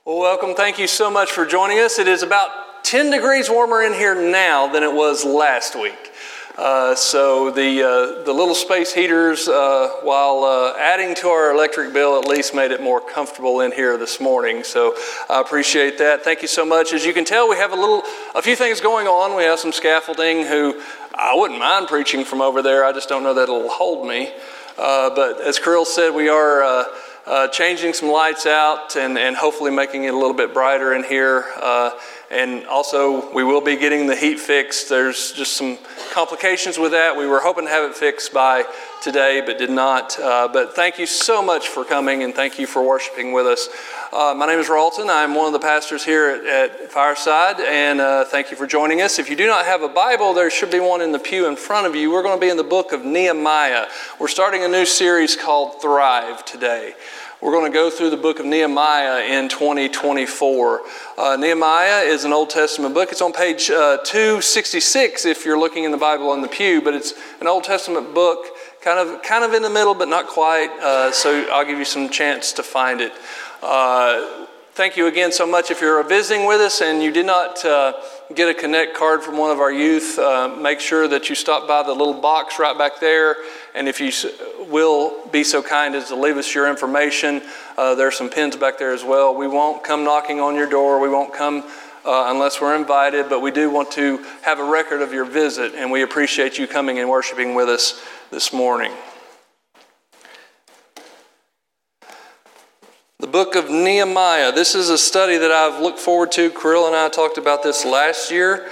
Well, welcome. Thank you so much for joining us. It is about 10 degrees warmer in here now than it was last week. So the little space heaters, while adding to our electric bill, at least made it more comfortable in here this morning. So I appreciate that. Thank you so much. As you can tell, we have a few things going on. We have some scaffolding who I wouldn't mind preaching from over there. I just don't know that it'll hold me. But as Krill said, we are changing some lights out and hopefully making it a little bit brighter in here. And also, we will be getting the heat fixed. There's just some complications with that. We were hoping to have it fixed by today, but did not. But thank you so much for coming, and thank you for worshiping with us. My name is Ralton. I'm one of the pastors here at Fireside, and thank you for joining us. If you do not have a Bible, there should be one in the pew in front of you. We're going to be in the book of Nehemiah. We're starting a new series called Thrive today. We're going to go through the book of Nehemiah in 2024. Nehemiah is an Old Testament book. It's on page 266 if you're looking in the Bible in the pew, but it's an Old Testament book, kind of in the middle, but not quite. So I'll give you some chance to find it. Thank you again so much. If you're visiting with us and you did not get a Connect card from one of our youth, make sure that you stop by the little box right back there. And if you will be so kind as to leave us your information, there are some pins back there as well. We won't come knocking on your door. We won't come unless we're invited, but we do want to have a record of your visit, and we appreciate you coming and worshiping with us this morning. The book of Nehemiah. This is a study that I've looked forward to. Krill and I talked about this last year,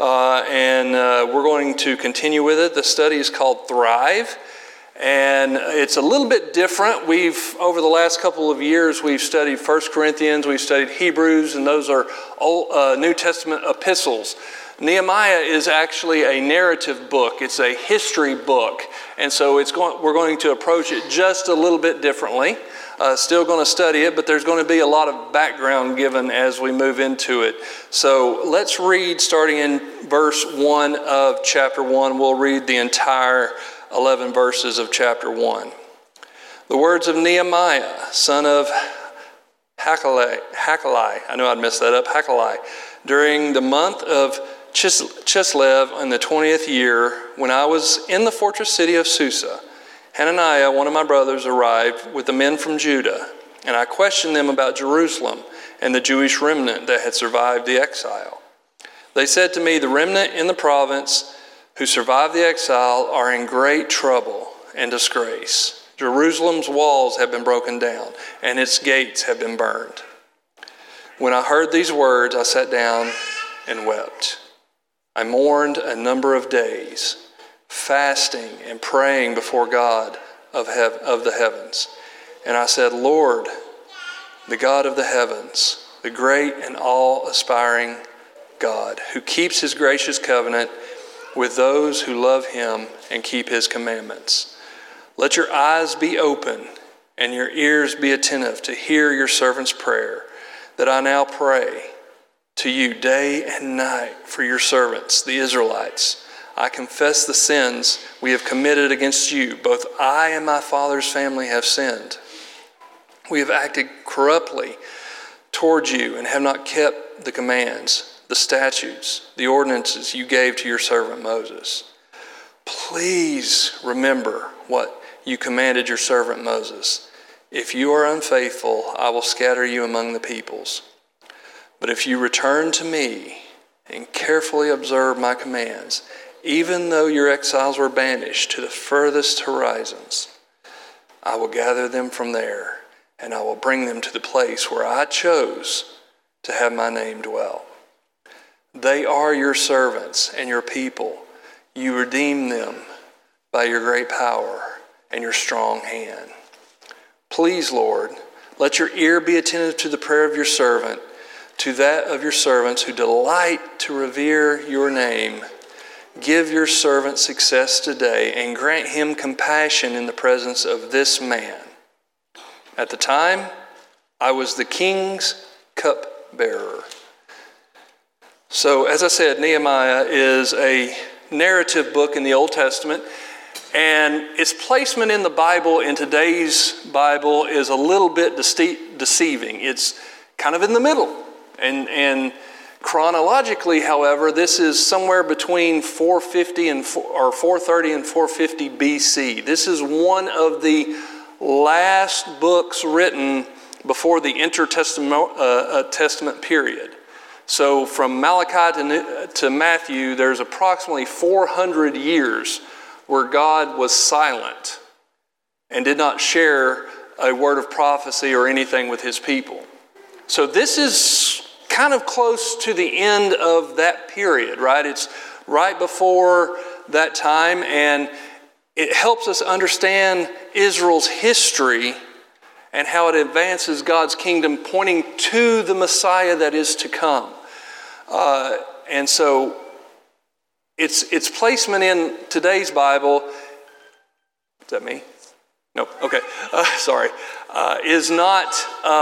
and we're going to continue with it. The study is called Thrive, and it's a little bit different. Over the last couple of years, we've studied 1 Corinthians, we've studied Hebrews, and those are New Testament epistles. Nehemiah is actually a narrative book. It's a history book, and so we're going to approach it just a little bit differently. Still going to study it, but there's going to be a lot of background given as we move into it. So let's read starting in verse 1 of chapter 1. We'll read the entire 11 verses of chapter 1. The words of Nehemiah, son of Hacaliah. I knew I'd mess that up. Hacaliah. During the month of Chislev in the 20th year, when I was in the fortress city of Susa, Hananiah, one of my brothers, arrived with the men from Judah, and I questioned them about Jerusalem and the Jewish remnant that had survived the exile. They said to me, the remnant in the province who survived the exile are in great trouble and disgrace. Jerusalem's walls have been broken down, and its gates have been burned. When I heard these words, I sat down and wept. I mourned a number of days, fasting and praying before God of the heavens. And I said, Lord, the God of the heavens, the great and all-aspiring God, who keeps his gracious covenant with those who love him and keep his commandments. Let your eyes be open and your ears be attentive to hear your servant's prayer, that I now pray to you day and night for your servants, the Israelites. I confess the sins we have committed against you. Both I and my father's family have sinned. We have acted corruptly towards you and have not kept the commands, the statutes, the ordinances you gave to your servant Moses. Please remember what you commanded your servant Moses. If you are unfaithful, I will scatter you among the peoples. But if you return to me and carefully observe my commands, even though your exiles were banished to the furthest horizons, I will gather them from there, and I will bring them to the place where I chose to have my name dwell. They are your servants and your people. You redeemed them by your great power and your strong hand. Please, Lord, let your ear be attentive to the prayer of your servant, to that of your servants who delight to revere your name. Give your servant success today and grant him compassion in the presence of this man. At the time, I was the king's cupbearer. So, as I said, Nehemiah is a narrative book in the Old Testament, and its placement in the Bible, in today's Bible, is a little bit deceiving. It's kind of in the middle. And chronologically, however, this is somewhere between 450 or 430 and 450 BC. This is one of the last books written before the intertestament period. So from Malachi to Matthew, there's approximately 400 years where God was silent and did not share a word of prophecy or anything with his people. So this is kind of close to the end of that period, right? It's right before that time, and it helps us understand Israel's history and how it advances God's kingdom, pointing to the Messiah that is to come. And so its placement in today's Bible, is that me? No, okay, sorry, is not,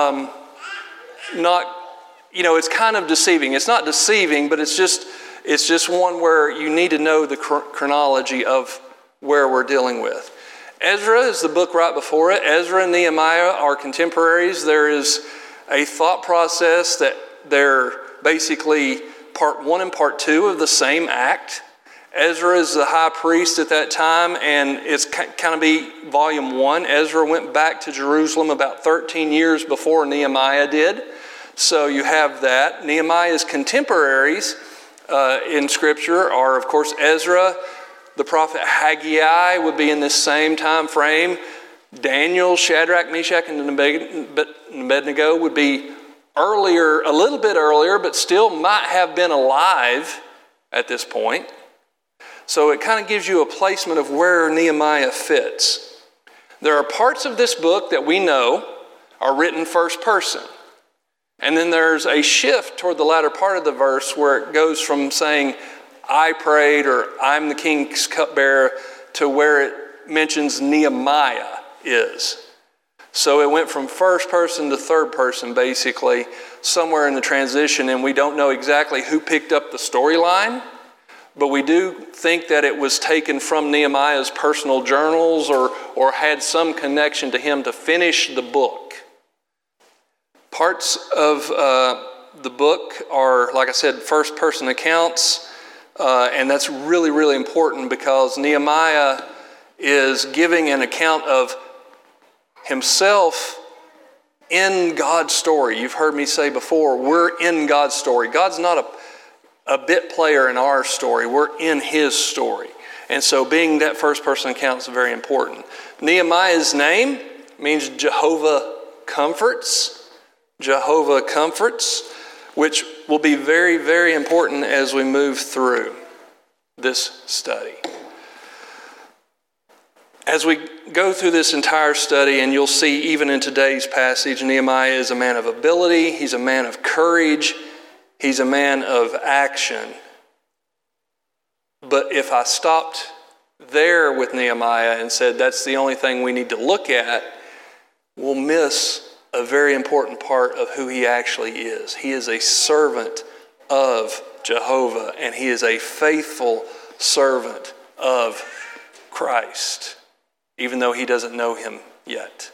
it's kind of deceiving. It's not deceiving, but it's just one where you need to know the chronology of where we're dealing with. Ezra is the book right before it. Ezra and Nehemiah are contemporaries. There is a thought process that they're basically part 1 and part 2 of the same act. Ezra is the high priest at that time, and it's kind of be volume 1. Ezra went back to Jerusalem about 13 years before Nehemiah did. So you have that. Nehemiah's contemporaries in Scripture are, of course, Ezra. The prophet Haggai would be in this same time frame. Daniel, Shadrach, Meshach, and Abednego would be earlier, a little bit earlier, but still might have been alive at this point. So it kind of gives you a placement of where Nehemiah fits. There are parts of this book that we know are written first person. And then there's a shift toward the latter part of the verse where it goes from saying, I prayed, or I'm the king's cupbearer, to where it mentions Nehemiah is. So it went from first person to third person, basically, somewhere in the transition, and we don't know exactly who picked up the storyline, but we do think that it was taken from Nehemiah's personal journals or had some connection to him to finish the book. Parts of the book are, like I said, first person accounts. And that's really, really important because Nehemiah is giving an account of himself in God's story. You've heard me say before, we're in God's story. God's not a bit player in our story. We're in his story. And so being that first person account is very important. Nehemiah's name means Jehovah comforts. Jehovah comforts, which will be very, very important as we move through this study. As we go through this entire study, and you'll see even in today's passage, Nehemiah is a man of ability, he's a man of courage, he's a man of action. But if I stopped there with Nehemiah and said that's the only thing we need to look at, we'll miss a very important part of who he actually is. He is a servant of Jehovah, and he is a faithful servant of Christ, even though he doesn't know him yet.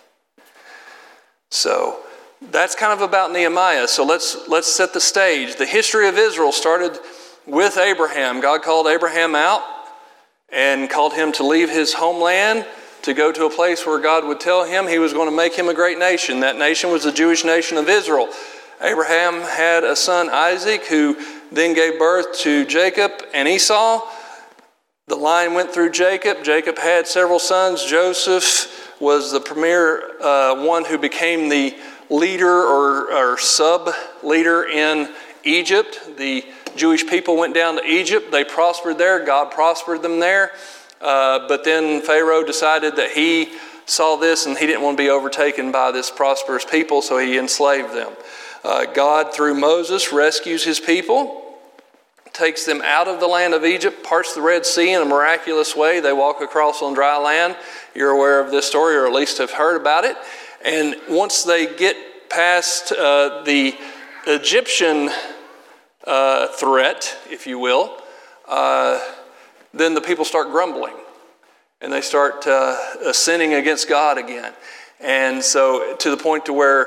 So that's kind of about Nehemiah. So let's set the stage. The history of Israel started with Abraham. God called Abraham out and called him to leave his homeland to go to a place where God would tell him he was going to make him a great nation. That nation was the Jewish nation of Israel. Abraham had a son, Isaac, who then gave birth to Jacob and Esau. The line went through Jacob. Jacob had several sons. Joseph was the premier one who became the leader or sub-leader in Egypt. The Jewish people went down to Egypt. They prospered there. God prospered them there. But then Pharaoh decided that he saw this and he didn't want to be overtaken by this prosperous people, so he enslaved them. God, through Moses, rescues his people, takes them out of the land of Egypt, parts the Red Sea in a miraculous way. They walk across on dry land. You're aware of this story, or at least have heard about it. And once they get past the Egyptian threat, if you will, then the people start grumbling. And they start sinning against God again. And so to the point to where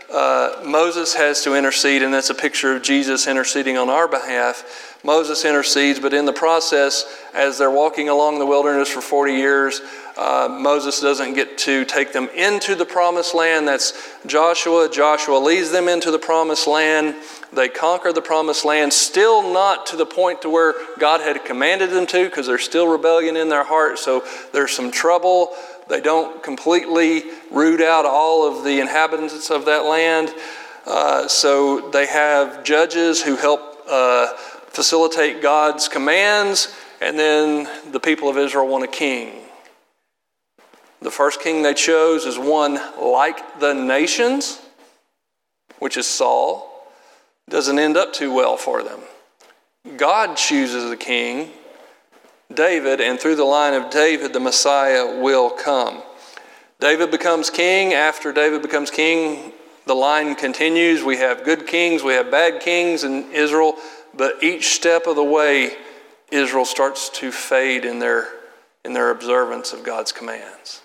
Moses has to intercede, and that's a picture of Jesus interceding on our behalf. Moses intercedes, but in the process, as they're walking along the wilderness for 40 years, Moses doesn't get to take them into the promised land. That's Joshua. Joshua leads them into the promised land. They conquer the promised land, still not to the point to where God had commanded them to, because there's still rebellion in their heart, so there's some trouble. They don't completely root out all of the inhabitants of that land. So they have judges who help facilitate God's commands, and then the people of Israel want a king. The first king they chose is one like the nations, which is Saul. Doesn't end up too well for them. God chooses a king, David, and through the line of David, the Messiah will come. David becomes king. After David becomes king, the line continues. We have good kings, we have bad kings in Israel, but each step of the way, Israel starts to fade in their observance of God's commands.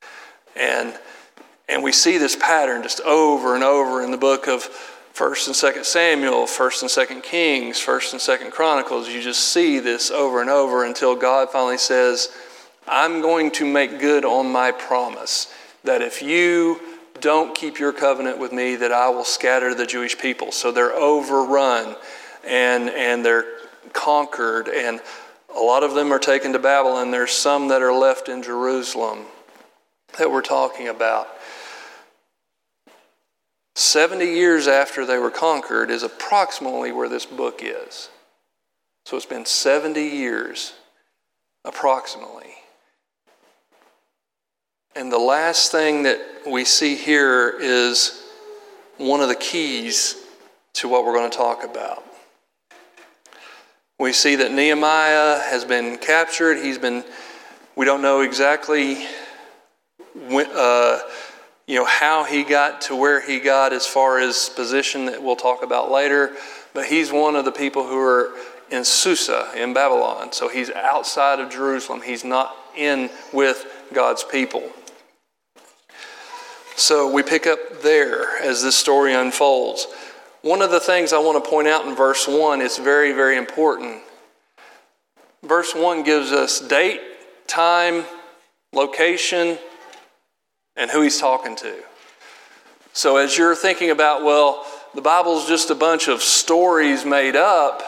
And we see this pattern just over and over in the book of 1st and 2nd Samuel, 1st and 2nd Kings, 1st and 2nd Chronicles. You just see this over and over until God finally says, I'm going to make good on my promise that if you don't keep your covenant with me, that I will scatter the Jewish people. So they're overrun and they're conquered, and a lot of them are taken to Babylon. There's some that are left in Jerusalem that we're talking about. 70 years after they were conquered is approximately where this book is. So it's been 70 years, approximately. And the last thing that we see here is one of the keys to what we're going to talk about. We see that Nehemiah has been captured. We don't know exactly when, how he got to where he got as far as position that we'll talk about later. But he's one of the people who are in Susa in Babylon. So he's outside of Jerusalem. He's not in with God's people. So we pick up there as this story unfolds. One of the things I want to point out in verse 1 is very, very important. Verse 1 gives us date, time, location, and who he's talking to. So as you're thinking about, well, the Bible's just a bunch of stories made up,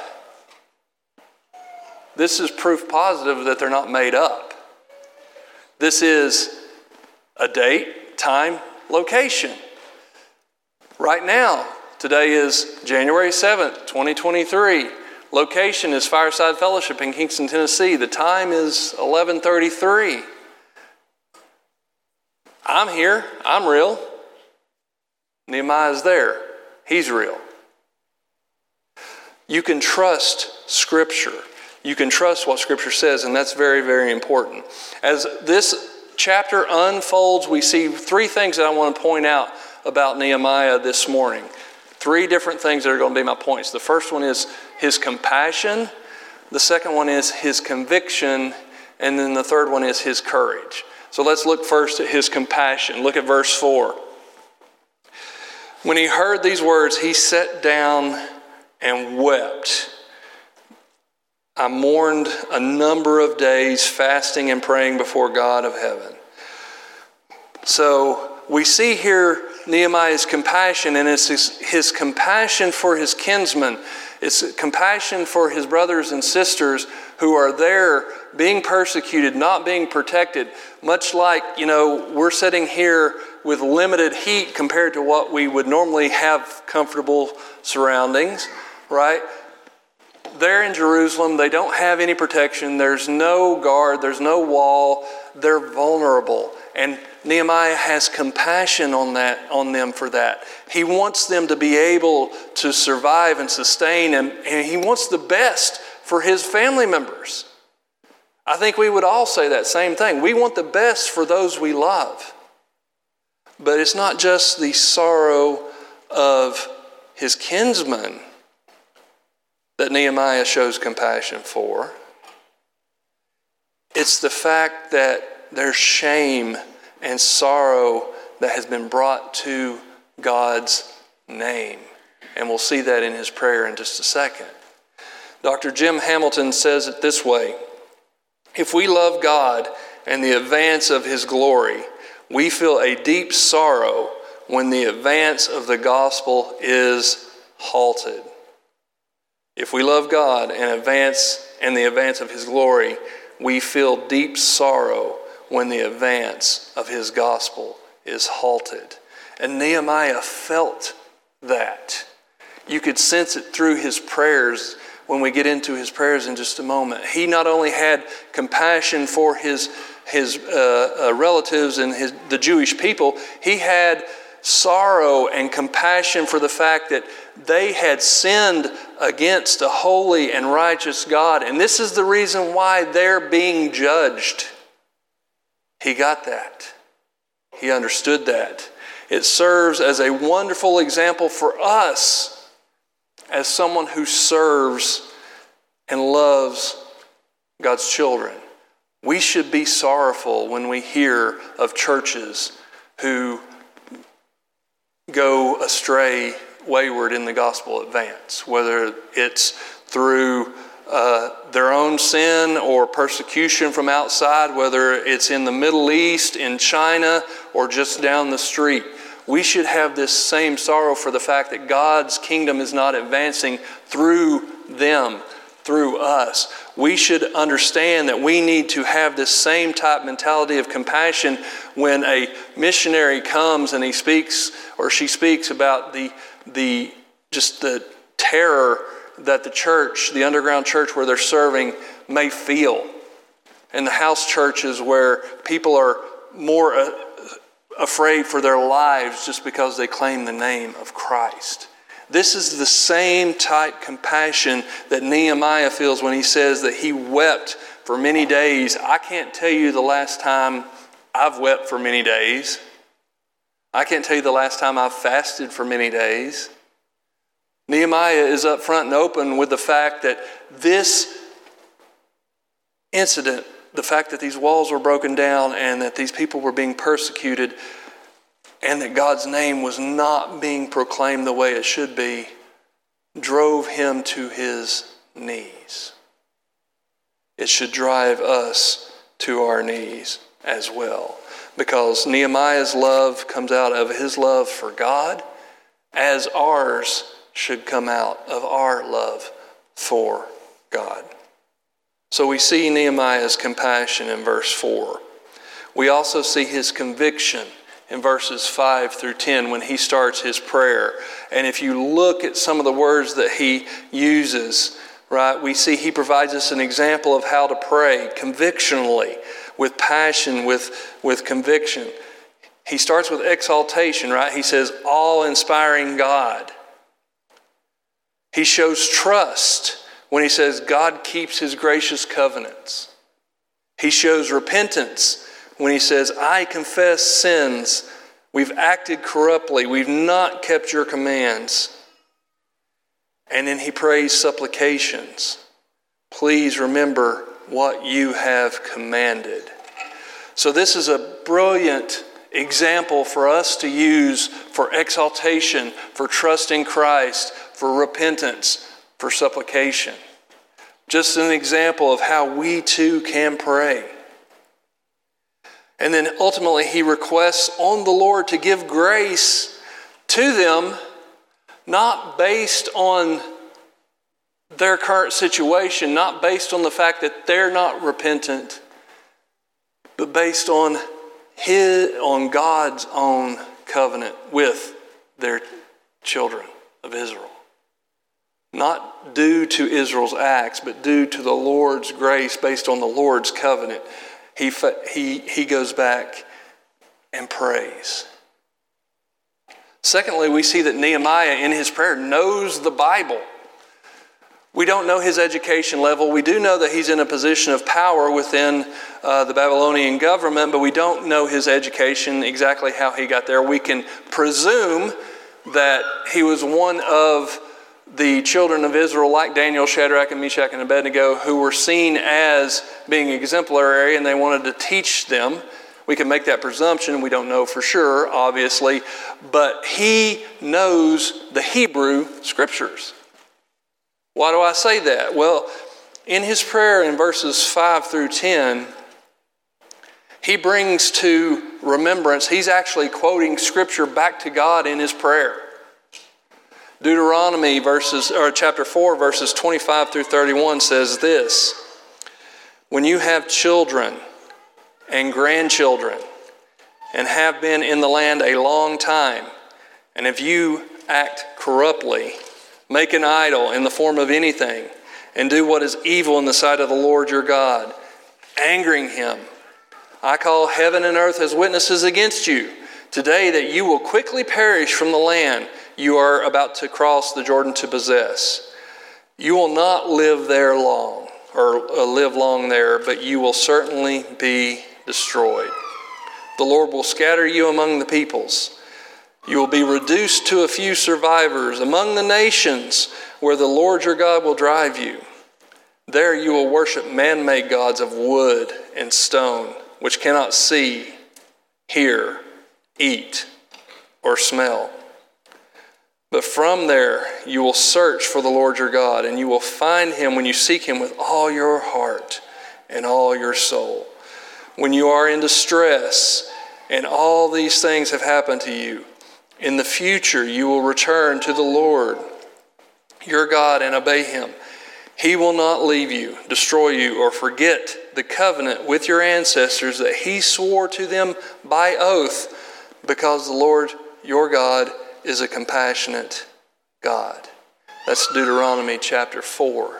this is proof positive that they're not made up. This is a date, time, location. Right now, today is January 7th, 2023. Location is Fireside Fellowship in Kingston, Tennessee. The time is 11:33. I'm here. I'm real. Nehemiah's there. He's real. You can trust Scripture. You can trust what Scripture says, and that's very, very important. As this chapter unfolds, we see three things that I want to point out about Nehemiah this morning. Three different things that are going to be my points. The first one is his compassion. The second one is his conviction. And then the third one is his courage. So let's look first at his compassion. Look at verse 4. When he heard these words, he sat down and wept. I mourned a number of days, fasting and praying before God of heaven. So we see here Nehemiah's compassion, and it's his compassion for his kinsmen. It's compassion for his brothers and sisters who are there being persecuted, not being protected. Much like, we're sitting here with limited heat compared to what we would normally have comfortable surroundings, right? They're in Jerusalem. They don't have any protection. There's no guard. There's no wall. They're vulnerable. And Nehemiah has compassion on them for that. He wants them to be able to survive and sustain, and he wants the best for his family members. I think we would all say that same thing. We want the best for those we love. But it's not just the sorrow of his kinsmen that Nehemiah shows compassion for. It's the fact that there's shame and sorrow that has been brought to God's name. And we'll see that in his prayer in just a second. Dr. Jim Hamilton says it this way: if we love God and the advance of his glory, we feel a deep sorrow when the advance of the gospel is halted. If we love God and the advance of his glory, we feel deep sorrow when the advance of his gospel is halted. And Nehemiah felt that. You could sense it through his prayers when we get into his prayers in just a moment. He not only had compassion for his relatives and the Jewish people, he had sorrow and compassion for the fact that they had sinned against a holy and righteous God. And this is the reason why they're being judged. He got that. He understood that. It serves as a wonderful example for us as someone who serves and loves God's children. We should be sorrowful when we hear of churches who go astray, wayward in the gospel advance, whether it's through their own sin or persecution from outside, whether it's in the Middle East, in China, or just down the street. We should have this same sorrow for the fact that God's kingdom is not advancing through them, through us. We should understand that we need to have this same type mentality of compassion when a missionary comes and he speaks or she speaks about the terror that the church, the underground church where they're serving, may feel. And the house churches where people are more afraid for their lives just because they claim the name of Christ. This is the same type compassion that Nehemiah feels when he says that he wept for many days. I can't tell you the last time I've wept for many days. I can't tell you the last time I've fasted for many days. Nehemiah is up front and open with the fact that this incident, the fact that these walls were broken down and that these people were being persecuted and that God's name was not being proclaimed the way it should be, drove him to his knees. It should drive us to our knees as well, because Nehemiah's love comes out of his love for God, as ours should come out of our love for God. So we see Nehemiah's compassion in verse 4. We also see his conviction in verses 5 through 10 when he starts his prayer. And if you look at some of the words that he uses, right, we see he provides us an example of how to pray convictionally, with passion, with conviction. He starts with exaltation, right? He says, awe-inspiring God. He shows trust when he says God keeps his gracious covenants. He shows repentance when he says, I confess sins. We've acted corruptly. We've not kept your commands. And then he prays supplications. Please remember what you have commanded. So this is a brilliant example for us to use for exaltation, for trusting Christ, for repentance, for supplication. Just an example of how we too can pray. And then ultimately he requests on the Lord to give grace to them, not based on their current situation, not based on the fact that they're not repentant, but based on God's own covenant with their children of Israel. Not due to Israel's acts, but due to the Lord's grace, based on the Lord's covenant. He goes back and prays. Secondly, we see that Nehemiah in his prayer knows the Bible. We don't know his education level. We do know that he's in a position of power within the Babylonian government, but we don't know his education, exactly how he got there. We can presume that he was one of the children of Israel, like Daniel, Shadrach, and Meshach, and Abednego, who were seen as being exemplary, and they wanted to teach them We can make that presumption. We don't know for sure, obviously, but he knows the Hebrew Scriptures. Why do I say that? Well, in his prayer in verses 5 through 10, he brings to remembrance, he's actually quoting Scripture back to God in his prayer. Deuteronomy chapter 4, verses 25 through 31 says this: "When you have children and grandchildren, and have been in the land a long time, and if you act corruptly, make an idol in the form of anything, and do what is evil in the sight of the Lord your God, angering him, I call heaven and earth as witnesses against you today that you will quickly perish from the land you are about to cross the Jordan to possess. You will not live there long, or live long there, but you will certainly be destroyed. The Lord will scatter you among the peoples. You will be reduced to a few survivors among the nations where the Lord your God will drive you. There you will worship man-made gods of wood and stone, which cannot see, hear, eat, or smell. But from there you will search for the Lord your God, and you will find him when you seek him with all your heart and all your soul. When you are in distress and all these things have happened to you, in the future you will return to the Lord your God and obey him. He will not leave you, destroy you, or forget the covenant with your ancestors that he swore to them by oath, because the Lord your God is a compassionate God." That's Deuteronomy chapter 4.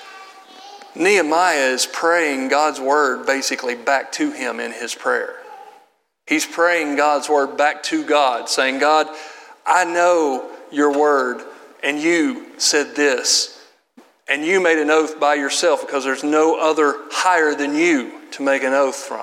Nehemiah is praying God's word basically back to him in his prayer. He's praying God's word back to God, saying, "God, I know your word, and you said this, and you made an oath by yourself because there's no other higher than you to make an oath from.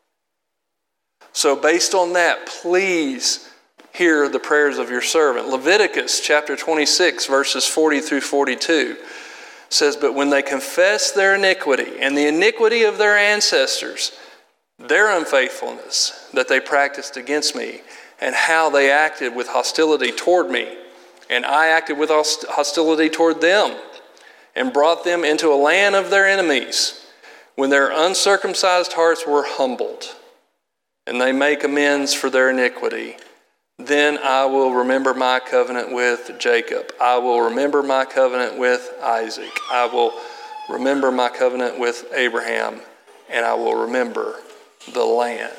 So based on that, please hear the prayers of your servant." Leviticus chapter 26, verses 40 through 42 says, "But when they confess their iniquity and the iniquity of their ancestors, their unfaithfulness that they practiced against me, and how they acted with hostility toward me, and I acted with hostility toward them, and brought them into a land of their enemies, when their uncircumcised hearts were humbled, and they make amends for their iniquity, then I will remember my covenant with Jacob. I will remember my covenant with Isaac. I will remember my covenant with Abraham, and I will remember the land."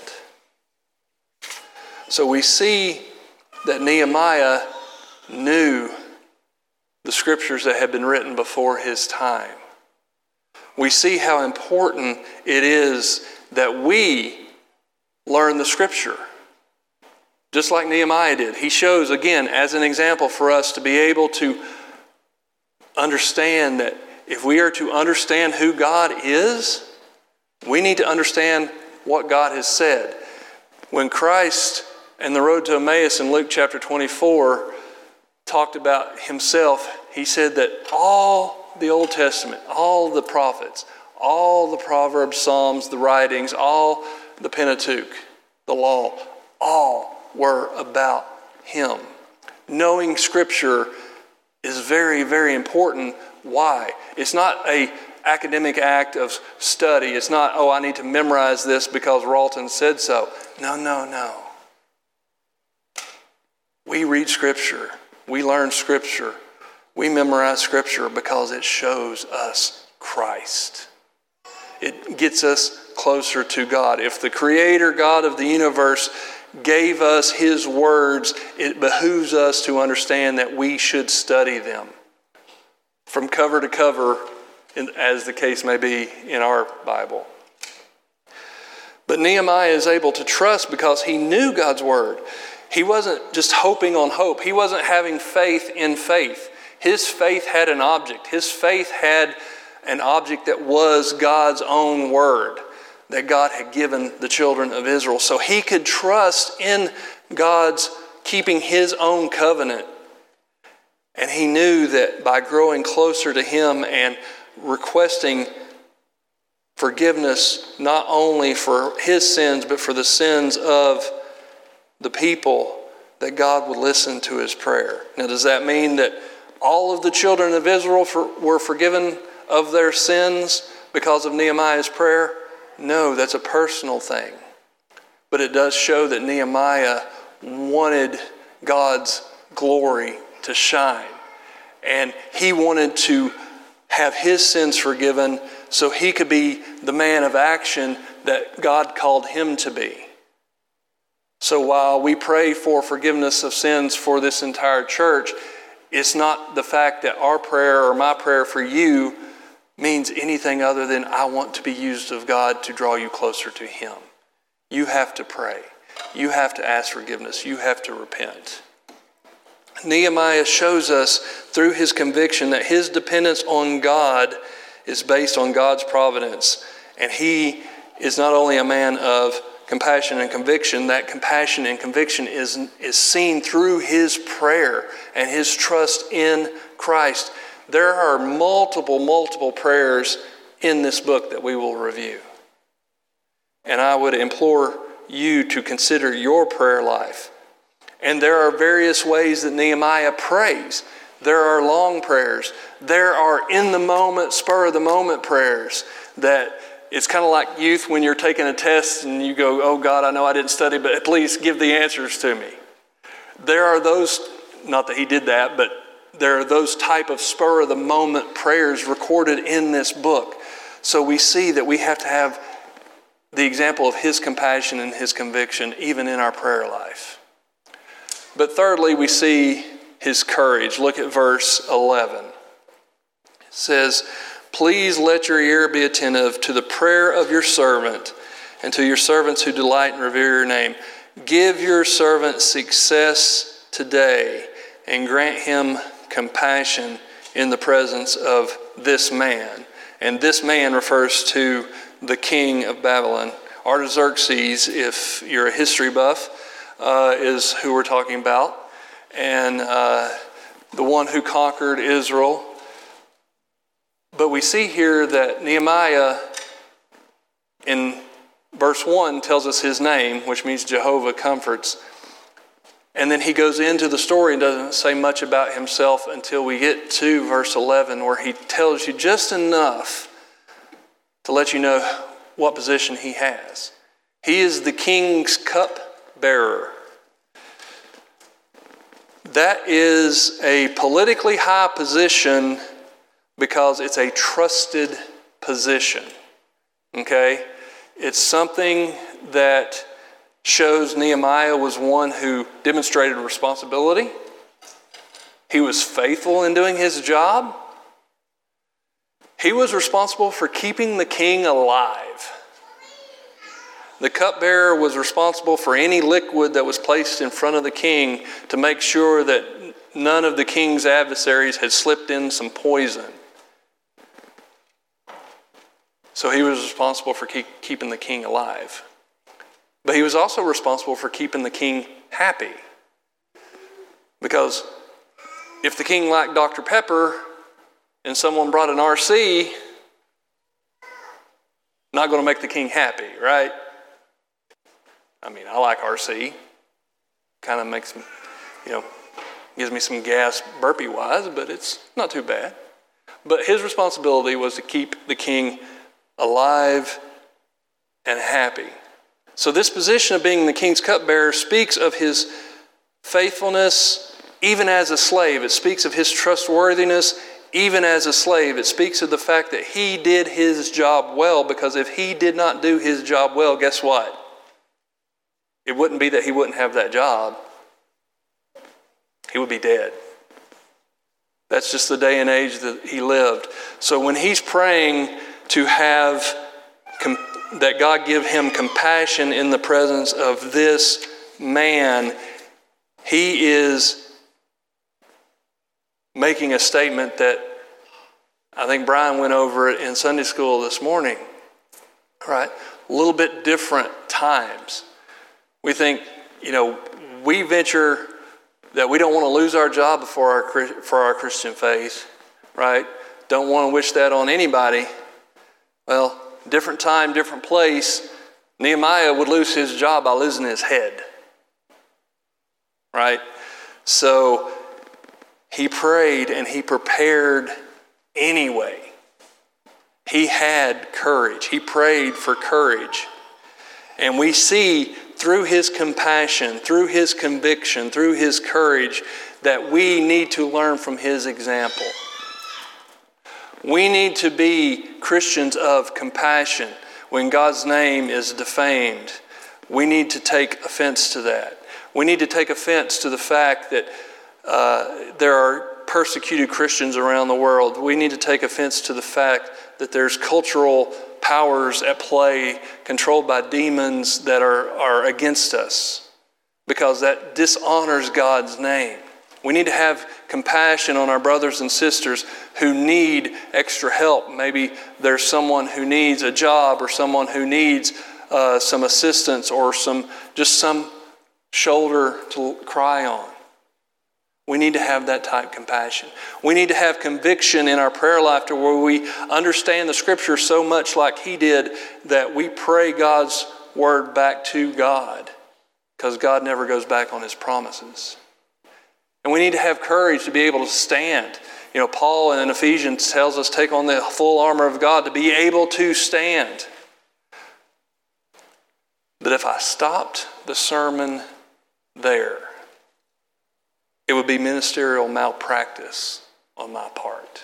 So we see that Nehemiah knew the scriptures that had been written before his time. We see how important it is that we learn the scripture, just like Nehemiah did. He shows, again, as an example for us to be able to understand that if we are to understand who God is, we need to understand what God has said. When Christ and the road to Emmaus in Luke chapter 24 talked about himself, he said that all the Old Testament, all the prophets, all the Proverbs, Psalms, the writings, all the Pentateuch, the law, all were about him. Knowing Scripture is very, very important. Why? It's not an academic act of study. It's not, oh, I need to memorize this because Ralton said so. No. We read Scripture. We learn Scripture. We memorize Scripture because it shows us Christ. It gets us closer to God. If the Creator God of the universe gave us his words, it behooves us to understand that we should study them from cover to cover, as the case may be in our Bible. But Nehemiah is able to trust because he knew God's word. He wasn't just hoping on hope. He wasn't having faith in faith. His faith had an object. His faith had an object that was God's own word that God had given the children of Israel. So he could trust in God's keeping his own covenant. And he knew that by growing closer to him and requesting forgiveness not only for his sins, but for the sins of the people, that God would listen to his prayer. Now, does that mean that all of the children of Israel were forgiven of their sins because of Nehemiah's prayer? No, that's a personal thing. But it does show that Nehemiah wanted God's glory to shine. And he wanted to have his sins forgiven so he could be the man of action that God called him to be. So while we pray for forgiveness of sins for this entire church, it's not the fact that our prayer or my prayer for you means anything other than I want to be used of God to draw you closer to him. You have to pray. You have to ask forgiveness. You have to repent. Nehemiah shows us through his conviction that his dependence on God is based on God's providence. And he is not only a man of compassion and conviction, that compassion and conviction is seen through his prayer and his trust in Christ. There are multiple prayers in this book that we will review. And I would implore you to consider your prayer life. And there are various ways that Nehemiah prays. There are long prayers. There are in-the-moment, spur-of-the-moment prayers that it's kind of like youth when you're taking a test and you go, oh God, I know I didn't study, but please give the answers to me. There are those, not that he did that, but there are those type of spur-of-the-moment prayers recorded in this book. So we see that we have to have the example of his compassion and his conviction even in our prayer life. But thirdly, we see his courage. Look at verse 11. It says, please let your ear be attentive to the prayer of your servant and to your servants who delight and revere your name. Give your servant success today and grant him compassion in the presence of this man. And this man refers to the king of Babylon. Artaxerxes, if you're a history buff, is who we're talking about. And the one who conquered Israel. But we see here that Nehemiah in verse 1 tells us his name, which means Jehovah comforts. And then he goes into the story and doesn't say much about himself until we get to verse 11, where he tells you just enough to let you know what position he has. He is the king's cupbearer. That is a politically high position because it's a trusted position. Okay? It's something that shows Nehemiah was one who demonstrated responsibility. He was faithful in doing his job. He was responsible for keeping the king alive. The cupbearer was responsible for any liquid that was placed in front of the king to make sure that none of the king's adversaries had slipped in some poison. So he was responsible for keeping the king alive. But he was also responsible for keeping the king happy. Because if the king liked Dr. Pepper and someone brought an RC, not going to make the king happy, right? I mean, I like RC. Kind of makes me, gives me some gas burpee-wise, but it's not too bad. But his responsibility was to keep the king alive and happy. So this position of being the king's cupbearer speaks of his faithfulness even as a slave. It speaks of his trustworthiness even as a slave. It speaks of the fact that he did his job well, because if he did not do his job well, guess what? It wouldn't be that he wouldn't have that job. He would be dead. That's just the day and age that he lived. So when he's praying to have that God give him compassion in the presence of this man, he is making a statement that I think Brian went over it in Sunday school this morning. Right? A little bit different times. We think, we venture that we don't want to lose our job for our Christian faith, right? Don't want to wish that on anybody. Well, different time, different place, Nehemiah would lose his job by losing his head. Right? So he prayed and he prepared anyway. He had courage. He prayed for courage. And we see through his compassion, through his conviction, through his courage, that we need to learn from his example. We need to be Christians of compassion. When God's name is defamed, we need to take offense to that. We need to take offense to the fact that there are persecuted Christians around the world. We need to take offense to the fact that there's cultural powers at play controlled by demons that are against us, because that dishonors God's name. We need to have compassion on our brothers and sisters who need extra help. Maybe there's someone who needs a job, or someone who needs some assistance, or some shoulder to cry on. We need to have that type of compassion. We need to have conviction in our prayer life to where we understand the Scripture so much like he did that we pray God's word back to God, because God never goes back on his promises. And we need to have courage to be able to stand. You know, Paul in Ephesians tells us, take on the full armor of God to be able to stand. But if I stopped the sermon there, it would be ministerial malpractice on my part.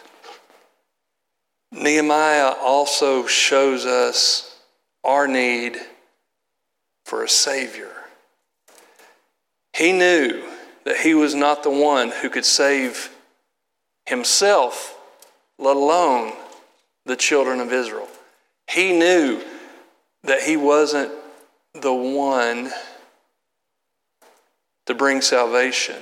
Nehemiah also shows us our need for a Savior. He knew that he was not the one who could save himself, let alone the children of Israel. He knew that he wasn't the one to bring salvation.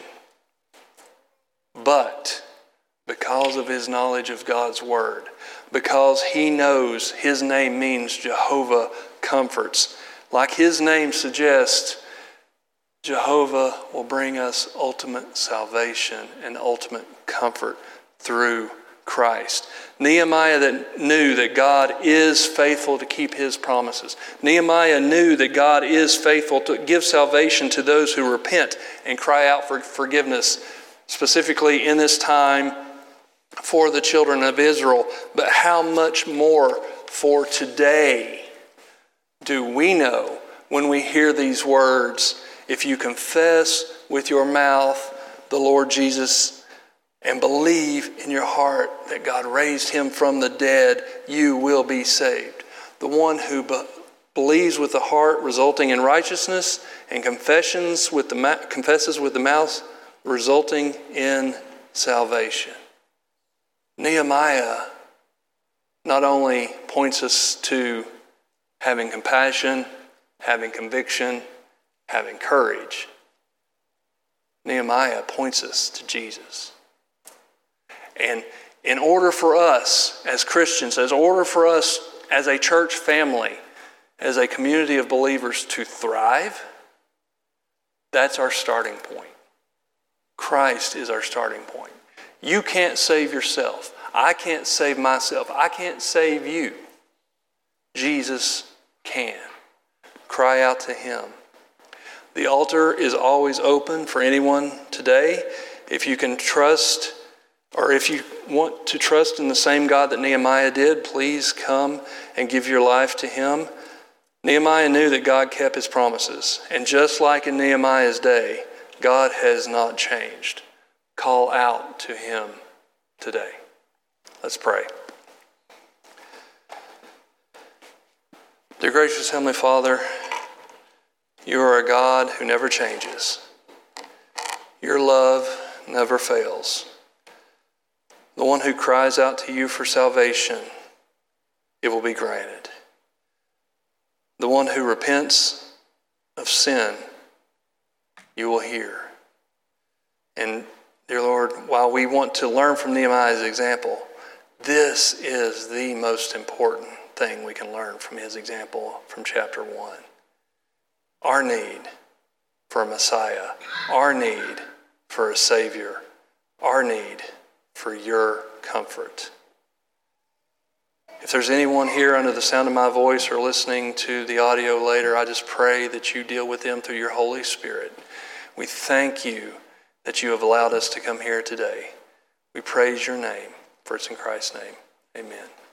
But because of his knowledge of God's word, because he knows his name means Jehovah comforts, like his name suggests, Jehovah will bring us ultimate salvation and ultimate comfort through Christ. Nehemiah that knew that God is faithful to keep his promises. Nehemiah knew that God is faithful to give salvation to those who repent and cry out for forgiveness, specifically in this time for the children of Israel. But how much more for today do we know when we hear these words? If you confess with your mouth the Lord Jesus and believe in your heart that God raised him from the dead, you will be saved. The one who believes with the heart resulting in righteousness, and confesses with the mouth resulting in salvation. Nehemiah not only points us to having compassion, having conviction, having courage. Nehemiah points us to Jesus. And in order for us as Christians, in order for us as a church family, as a community of believers to thrive, that's our starting point. Christ is our starting point. You can't save yourself. I can't save myself. I can't save you. Jesus can. Cry out to him. The altar is always open for anyone today. If you can trust, or if you want to trust in the same God that Nehemiah did, please come and give your life to him. Nehemiah knew that God kept his promises. And just like in Nehemiah's day, God has not changed. Call out to him today. Let's pray. Dear gracious Heavenly Father, you are a God who never changes. Your love never fails. The one who cries out to you for salvation, it will be granted. The one who repents of sin, you will hear. And dear Lord, while we want to learn from Nehemiah's example, this is the most important thing we can learn from his example from chapter 1. Our need for a Messiah, our need for a Savior, our need for your comfort. If there's anyone here under the sound of my voice or listening to the audio later, I just pray that you deal with them through your Holy Spirit. We thank you that you have allowed us to come here today. We praise your name, for it's in Christ's name. Amen.